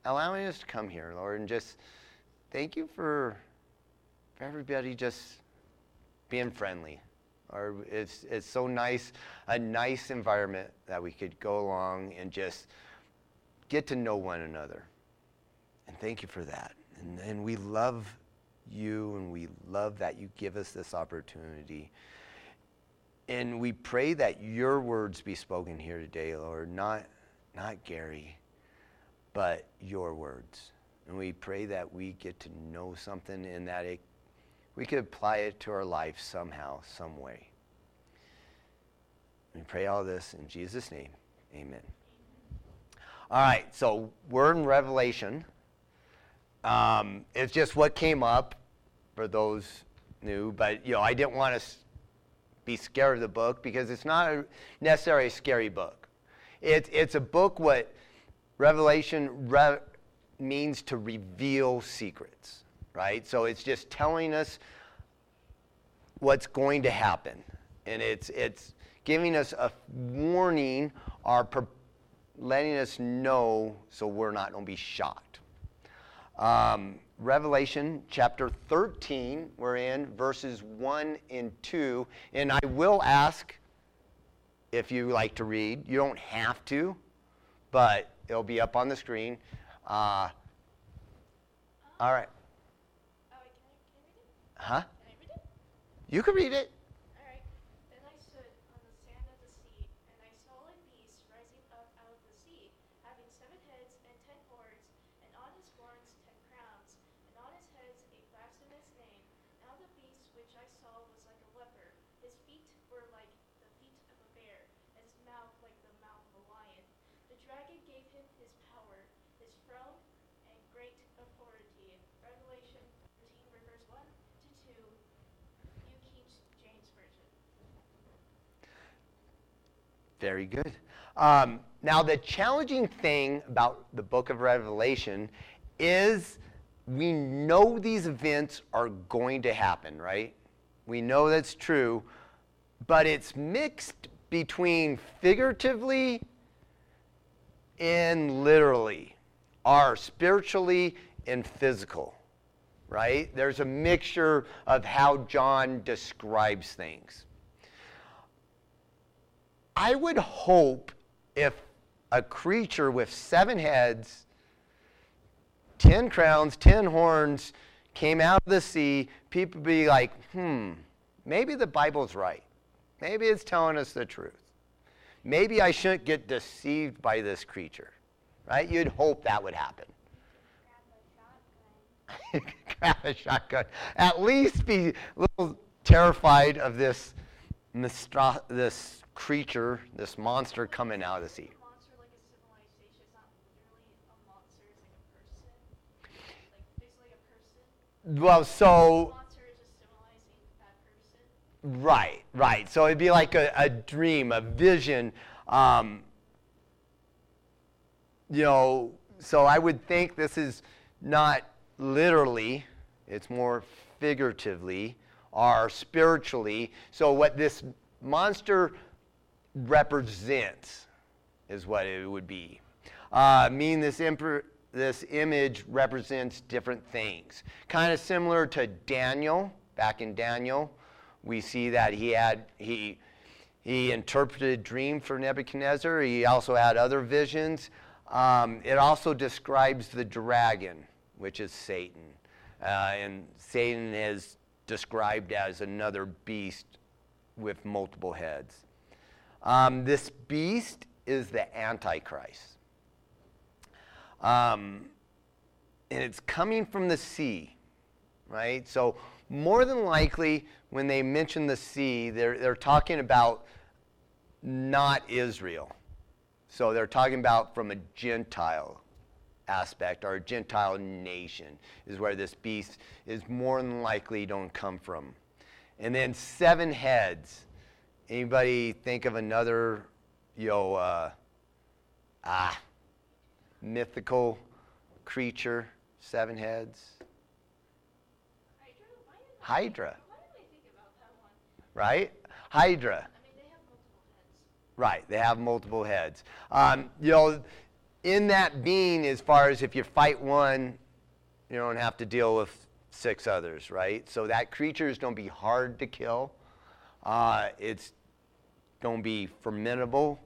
allowing us to come here, Lord, and just thank you for everybody just being friendly. Or it's so nice, a nice environment that we could go along and just get to know one another. And thank you for that. And we love you, and we love that you give us this opportunity. And we pray that your words be spoken here today, Lord, not Gary, but your words. And we pray that we get to know something and that we could apply it to our life somehow, some way. We pray all this in Jesus' name. Amen. All right, so we're in Revelation. It's just what came up for those new, but I didn't want to be scared of the book because it's not necessarily a scary book. It's a book what Revelation means to reveal secrets, right? So it's just telling us what's going to happen, and it's giving us a warning or letting us know so we're not going to be shocked. Revelation chapter 13, we're in verses 1 and 2, and I will ask if you like to read. You don't have to, but it'll be up on the screen. All right. Can I read it? Huh? Can I read it? You can read it. All right. Then I stood on the sand of the sea, and I saw a beast rising up out of the sea, having 7 heads and 10 horns, and on his horns 10 crowns, and on his heads a blasphemous name. Now the beast which I saw was like a leopard. His feet were like the feet of a bear, and his mouth like the mouth of a lion. The dragon gave him his power, his throne, and great authority. Revelation 13, verse 1 to 2, New King James Version. Very good. Now, the challenging thing about the book of Revelation is we know these events are going to happen, right? We know that's true, but it's mixed between figuratively and literally, or spiritually and physical, right? There's a mixture of how John describes things. I would hope if a creature with 7 heads, 10 crowns, 10 horns came out of the sea, people would be like, maybe the Bible's right. Maybe it's telling us the truth. Maybe I shouldn't get deceived by this creature, right? You'd hope that would happen. Grab a shotgun. At least be a little terrified of this creature, this monster coming out of the sea. Monster like a civilization. It's not literally a monster, it's like a person. Like basically a person. Well, so Monster is just symbolizing that person. right. So it'd be like a dream, a vision. So I would think this is not literally, it's more figuratively or spiritually. So what this monster represents is what it would be. This image represents different things. Kind of similar to Daniel. Back in Daniel, we see that he interpreted a dream for Nebuchadnezzar. He also had other visions. It also describes the dragon, which is Satan. And Satan is described as another beast with multiple heads. This beast is the Antichrist. And it's coming from the sea, right? So more than likely, when they mention the sea, they're talking about not Israel. So they're talking about from a Gentile aspect, or a Gentile nation is where this beast is more than likely don't come from. And then 7 heads. Anybody think of another, mythical creature, 7 heads? Hydra. Why did I think about that one? Right? Hydra. I mean, they have multiple heads. Right, they have multiple heads. in that being, as far as if you fight one, you don't have to deal with 6 others, right? So that creature is going to be hard to kill. It's going to be formidable,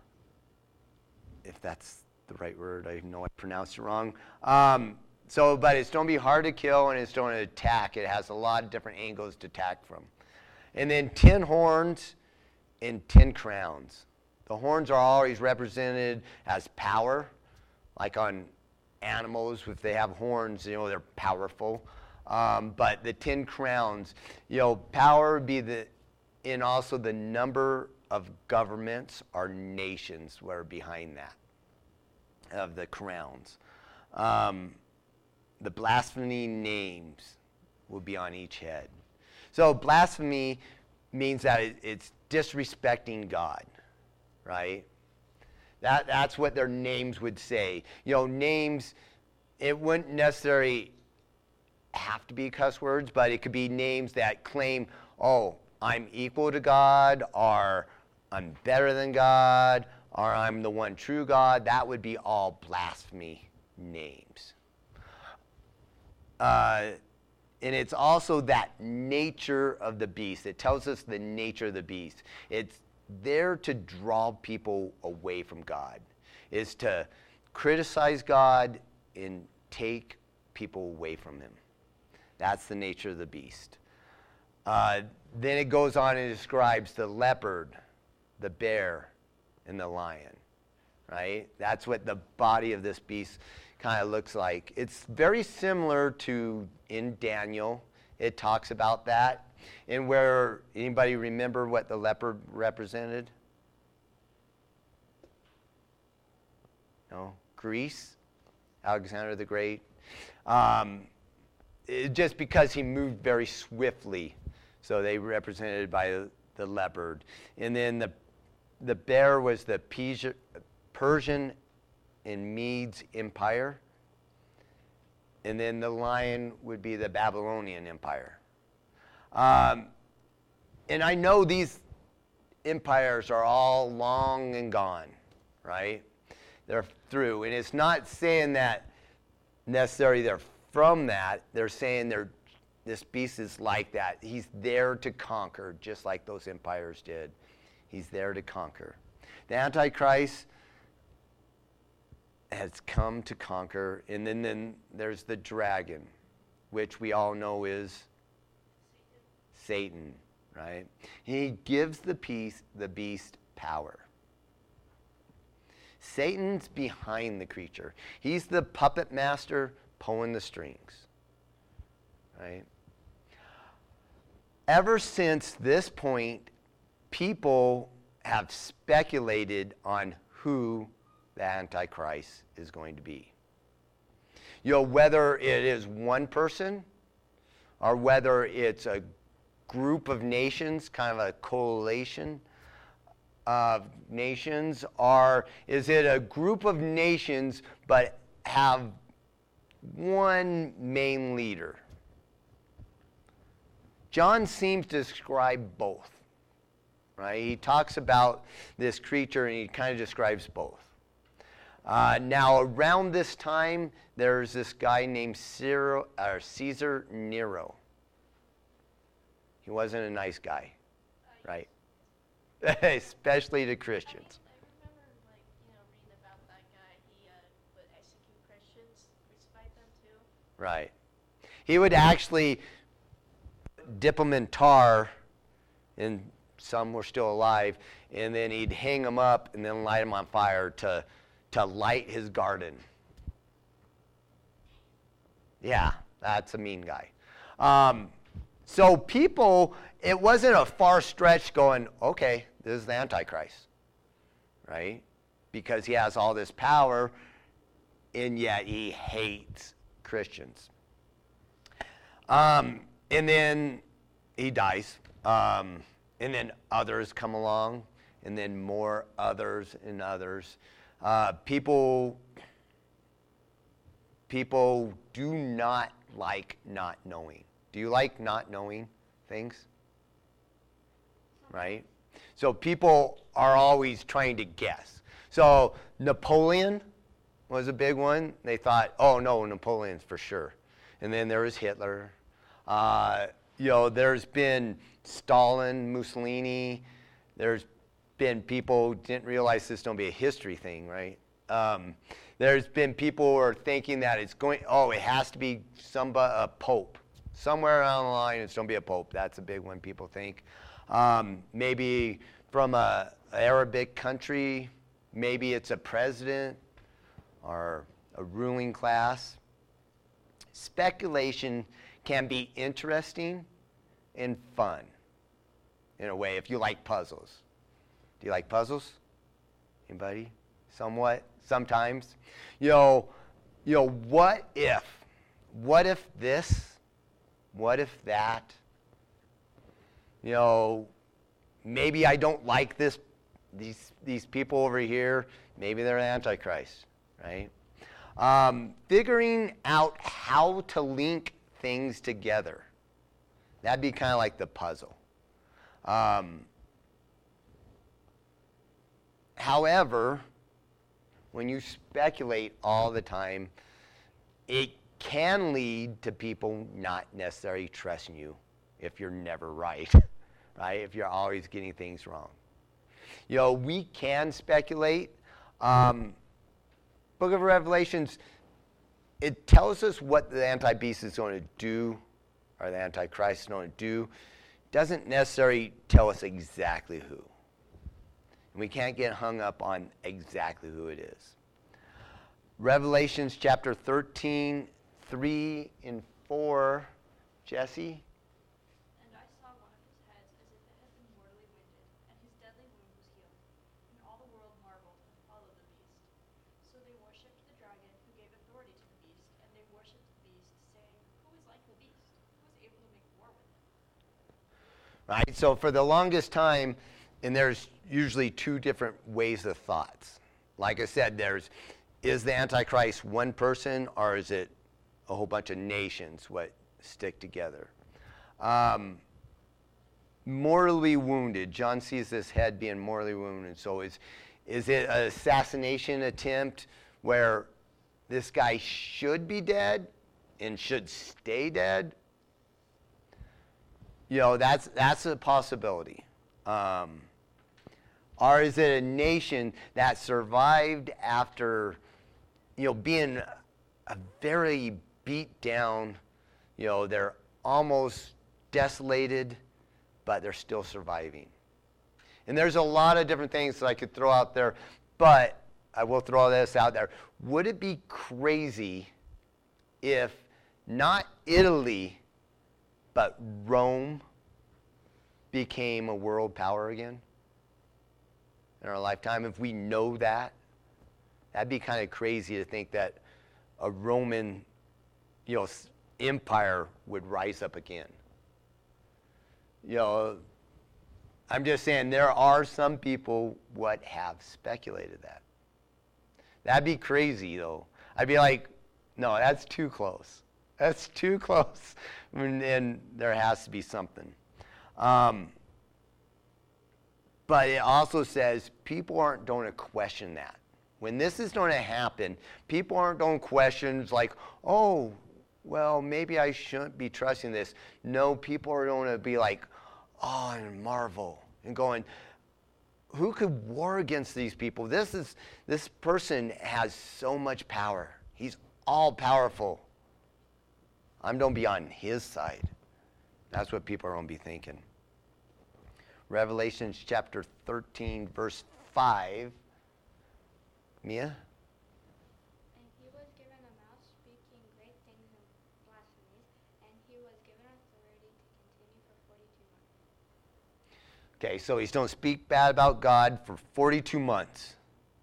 if that's the right word. I know I pronounced it wrong. But it's going to be hard to kill, and it's going to attack. It has a lot of different angles to attack from. And then 10 horns and 10 crowns. The horns are always represented as power, like on animals. If they have horns, they're powerful. But the 10 crowns, power would be and also the number of governments or nations were behind that, of the crowns. The blasphemy names will be on each head. So blasphemy means that it's disrespecting God, right? That's what their names would say. Names, it wouldn't necessarily have to be cuss words, but it could be names that claim, oh, I'm equal to God, or I'm better than God, or I'm the one true God. That would be all blasphemy names. And it's also that nature of the beast. It tells us the nature of the beast. It's there to draw people away from God. It's to criticize God and take people away from him. That's the nature of the beast. Then it goes on and describes the leopard, the bear, and the lion, right? That's what the body of this beast kind of looks like. It's very similar to in Daniel. It talks about that. And where, anybody remember what the leopard represented? No? Greece, Alexander the Great. Just because he moved very swiftly. So they represented by the leopard. And then the bear was the Persian and Medes Empire. And then the lion would be the Babylonian Empire. And I know these empires are all long and gone, right? They're through. And it's not saying that necessarily they're from that. They're saying this beast is like that. He's there to conquer, just like those empires did. He's there to conquer. The Antichrist has come to conquer. And then there's the dragon, which we all know is Satan, right? He gives the beast power. Satan's behind the creature. He's the puppet master pulling the strings, right? Ever since this point, people have speculated on who the Antichrist is going to be. Whether it is one person or whether it's a group of nations, kind of a coalition of nations, or is it a group of nations but have one main leader? John seems to describe both, right? He talks about this creature and he kind of describes both. Now, around this time, there's this guy named Caesar Nero. He wasn't a nice guy, right? Especially to Christians. I remember, reading about that guy. He would execute Christians, crucify them too. Right. He would actually dip them in tar, and some were still alive, and then he'd hang them up and then light them on fire to light his garden. Yeah, that's a mean guy. So people, it wasn't a far stretch going, okay, this is the Antichrist, right? Because he has all this power, and yet he hates Christians. And then he dies. And then others come along, and then more others and others. People do not like not knowing. Do you like not knowing things? Right? So people are always trying to guess. So Napoleon, was a big one. They thought, oh no, Napoleon's for sure. And then there was Hitler. There's been Stalin, Mussolini. There's been people who didn't realize this don't be a history thing, right? There's been people who are thinking that it has to be a pope. Somewhere along the line, it's going to be a pope. That's a big one people think. Maybe from an Arabic country, maybe it's a president or a ruling class. Speculation can be interesting and fun in a way if you like puzzles. Do you like puzzles? Anybody? Somewhat? Sometimes? What if? What if this? What if that? Maybe I don't like these people over here. Maybe they're an Antichrist, right? Figuring out how to link things together. That'd be kind of like the puzzle. However, when you speculate all the time, it can lead to people not necessarily trusting you if you're never right, right? If you're always getting things wrong. We can speculate. Book of Revelations, it tells us what the anti-beast is going to do, or the Antichrist is going to do. It doesn't necessarily tell us exactly who. And we can't get hung up on exactly who it is. Revelations chapter 13, 3 and 4. Jesse? And I saw one of his heads as if it had been mortally wounded, and his deadly wound was healed. And all the world marveled and followed the beast. So they worshipped the dragon, who gave authority to the beast, and they worshipped the beast, saying, "Who is like the beast? Who is able to make war with him?" Right, so for the longest time, and there's usually two different ways of thoughts. Like I said, is the Antichrist one person, or is it a whole bunch of nations what stick together? Mortally wounded. John sees this head being mortally wounded. So is it an assassination attempt where this guy should be dead and should stay dead? That's a possibility. Or is it a nation that survived after, being a very beat down, they're almost desolated, but they're still surviving. And there's a lot of different things that I could throw out there, but I will throw this out there. Would it be crazy if not Italy, but Rome became a world power again in our lifetime? If we know that, that'd be kind of crazy to think that a Roman, empire would rise up again. I'm just saying there are some people what have speculated that. That'd be crazy though. I'd be like, no, that's too close. That's too close. And there has to be something. But it also says people aren't going to question that. When this is going to happen, people aren't going to question like, oh, well, maybe I shouldn't be trusting this. No, people are going to be like, oh, and marvel and going, who could war against these people? This person has so much power. He's all powerful. I'm going to be on his side. That's what people are going to be thinking. Revelation chapter 13, verse 5. Mia? And he was given a mouth speaking great things and blasphemies, and he was given authority to continue for 42 months. Okay, so he's don't speak bad about God for 42 months.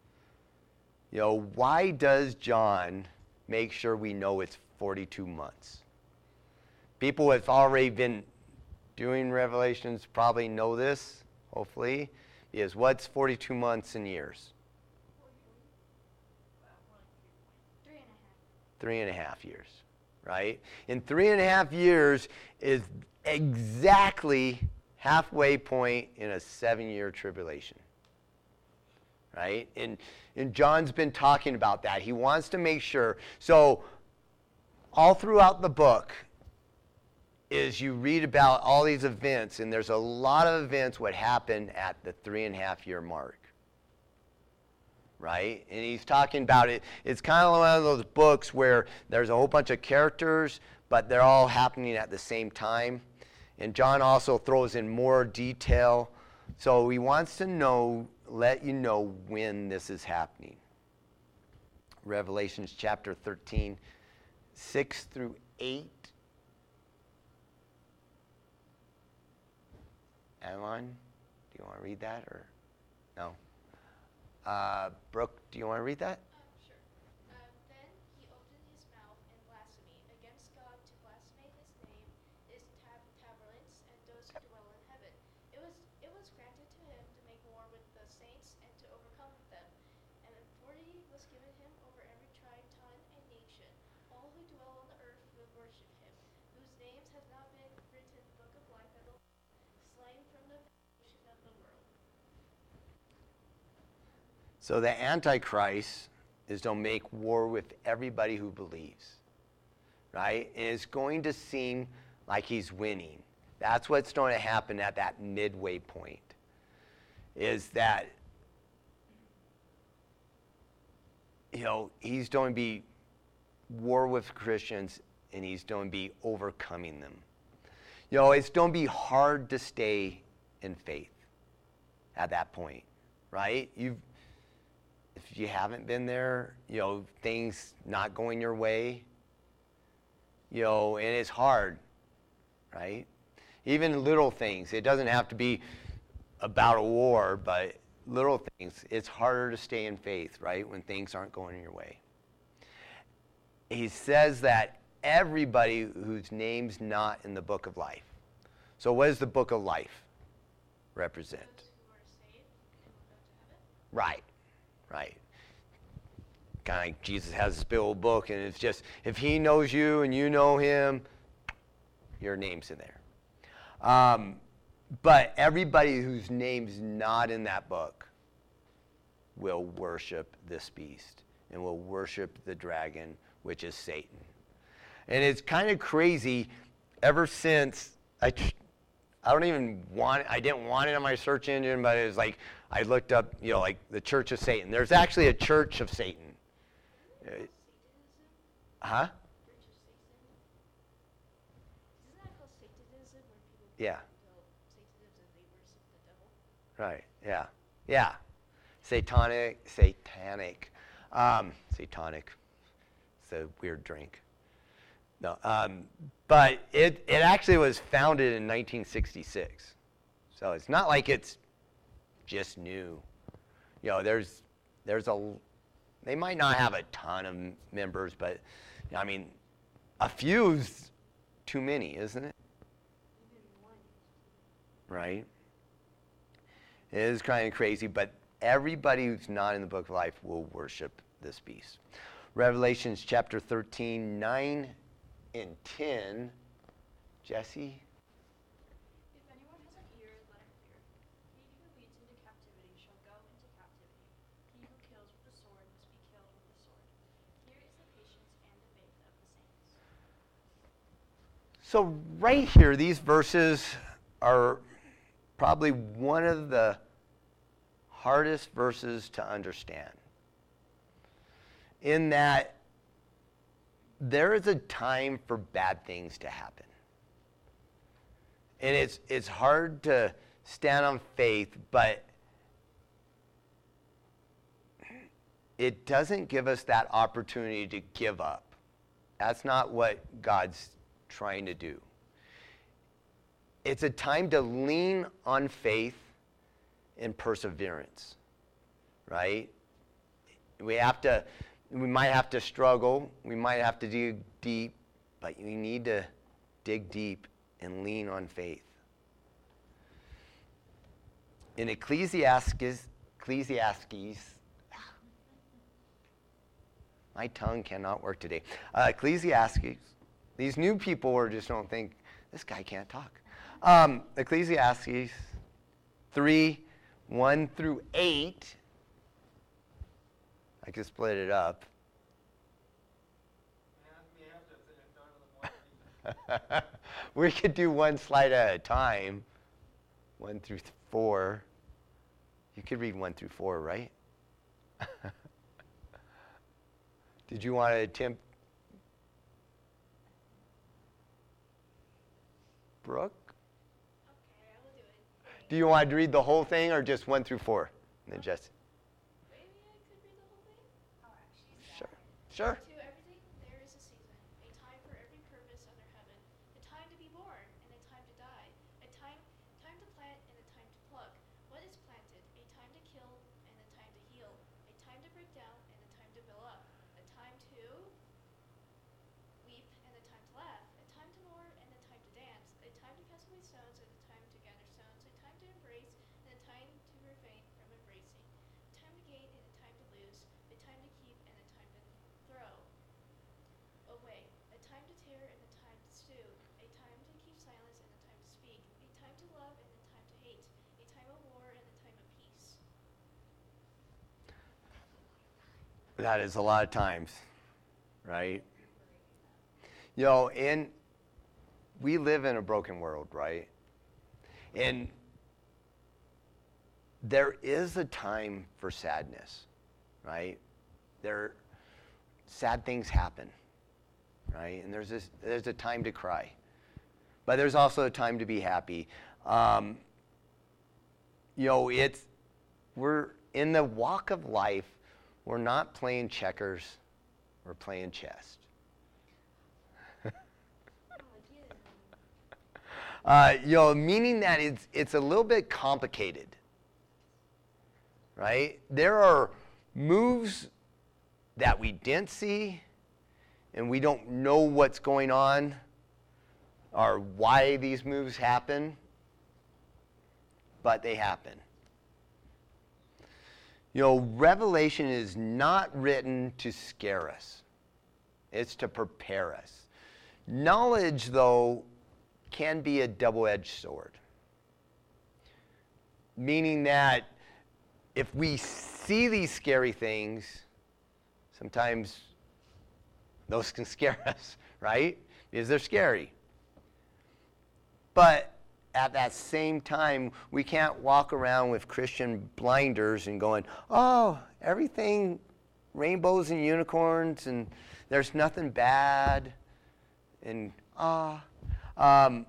Why does John make sure we know it's 42 months? People who have already been doing Revelations probably know this, hopefully, is what's 42 months in years? 3.5 years, right? In 3.5 years is exactly halfway point in a 7-year tribulation. right? And John's been talking about that. He wants to make sure. So all throughout the book is you read about all these events, and there's a lot of events what happen at the 3.5-year mark, right? And he's talking about it. It's kind of one of those books where there's a whole bunch of characters, but they're all happening at the same time. And John also throws in more detail. So he wants to let you know when this is happening. Revelations chapter 13, 6 through 8. Adeline, do you want to read that or no? Brooke, do you want to read that? Sure. Then he opened his mouth in blasphemy against God to blaspheme his name, his tabernates, and those who dwell in heaven. It was granted to him to make war with the saints and to overcome them. And authority was given him over every tribe, tongue, and nation. All who dwell on the earth will worship him, whose names have not been written in the book of life of the slain from the foundation of the world. So the Antichrist is to make war with everybody who believes, right? And it's going to seem like he's winning. That's what's going to happen at that midway point, is that, he's going to be war with Christians, and he's going to be overcoming them. It's going to be hard to stay in faith at that point, right? If you haven't been there, things not going your way, and it's hard, right? Even little things. It doesn't have to be about a war, but little things. It's harder to stay in faith, right, when things aren't going your way. He says that everybody whose name's not in the book of life. So what does the book of life represent? Those who are saved and will go to heaven. Right. Kind of like Jesus has this big old book, and it's just, if he knows you and you know him, your name's in there. But everybody whose name's not in that book will worship this beast and will worship the dragon, which is Satan. And it's kind of crazy. Ever since I didn't want it on my search engine, but it was like I looked up, like the Church of Satan. There's actually a Church of Satan. Satanism? Huh? Church of Satan? Isn't that called Satanism, where people Yeah. Satanism and they worship the devil? Right. Yeah. Satanic. It's a weird drink. No. But it actually was founded in 1966. So it's not like it's just new. They might not have a ton of members, but a few's too many, isn't it? Right? It is kind of crazy, but everybody who's not in the book of life will worship this beast. Revelations chapter 13, 9 and 10. Jesse? If anyone has an ear, let him hear. He who leads into captivity shall go into captivity. He who kills with the sword must be killed with the sword. Here is the patience and the faith of the saints. So right here, these verses are probably one of the hardest verses to understand, in that there is a time for bad things to happen. And it's hard to stand on faith, but it doesn't give us that opportunity to give up. That's not what God's trying to do. It's a time to lean on faith and perseverance, right? We might have to struggle. We might have to dig deep, but you need to dig deep and lean on faith. In Ecclesiastes, my tongue cannot work today. Ecclesiastes, these new people just don't think, this guy can't talk. Ecclesiastes 3, 1 through 8 I could split it up. We could do one slide at a time, 1 through 4. You could read 1 through 4, right? Did you want to attempt? Brooke? Okay, I will do it. Do you want to read the whole thing or just 1 through 4? And then Jesse. Maybe I could read the whole thing? Alright, she's Sure. Sure. To everything there is a season, a time for every purpose under heaven, a time to be born and a time to die, a time to plant and a time to pluck what is planted, a time to kill and a time to heal, a time to break down and a time to build up, a time to weep and a time to laugh, a time to mourn and a time to dance, a time to cast away stones and a time to gather stones, a time to embrace and a time to refrain from embracing, a time to gain and a time to lose, a time to keep and a time to throw away, a time to tear and a time to stew, a time to keep silence and a time to speak, a time to love and a time to hate, a time of war and a time of peace. That is a lot of times, right? And we live in a broken world, right? And there is a time for sadness, right? Sad things happen, right? And there's a time to cry, but there's also a time to be happy. We're in the walk of life. We're not playing checkers. We're playing chess. Meaning that it's a little bit complicated, right? There are moves that we didn't see, and we don't know what's going on or why these moves happen, but they happen. Revelation is not written to scare us. It's to prepare us. Knowledge, though, can be a double-edged sword. Meaning that if we see these scary things, sometimes those can scare us, right? Because they're scary. But at that same time, we can't walk around with Christian blinders and going, oh, everything, rainbows and unicorns, and there's nothing bad, and I'm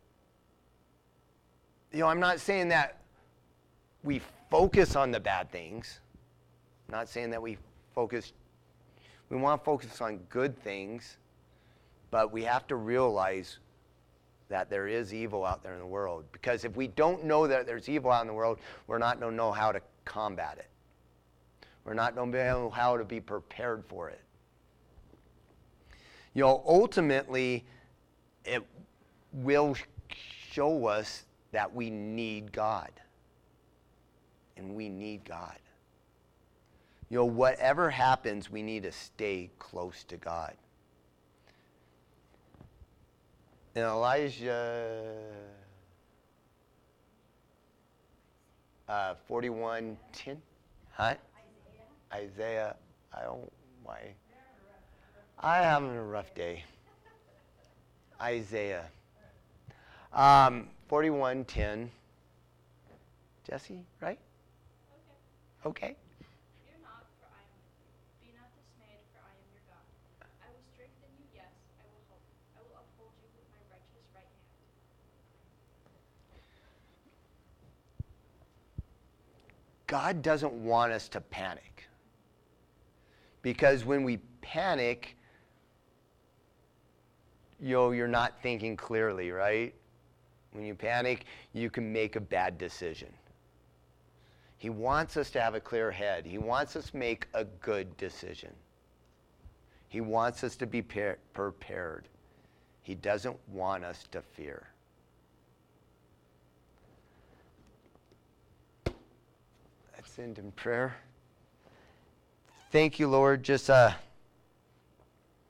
not saying that we focus on the bad things. I'm not saying that we want to focus on good things, but we have to realize that there is evil out there in the world. Because if we don't know that there's evil out in the world, we're not going to know how to combat it. We're not going to know how to be prepared for it. Ultimately, it will show us that we need God. And we need God. Whatever happens, we need to stay close to God. And Elijah 41:10. Huh? Isaiah. I'm having a rough day. Isaiah 41:10. Jesse, right? Okay. Fear not, for I am with you. Be not dismayed, for I am your God. I will strengthen you, yes, I will help you. I will uphold you with my righteous right hand. God doesn't want us to panic. Because when we panic, you're not thinking clearly, right? When you panic, you can make a bad decision. He wants us to have a clear head. He wants us to make a good decision. He wants us to be prepared. He doesn't want us to fear. Let's end in prayer. Thank you, Lord. Just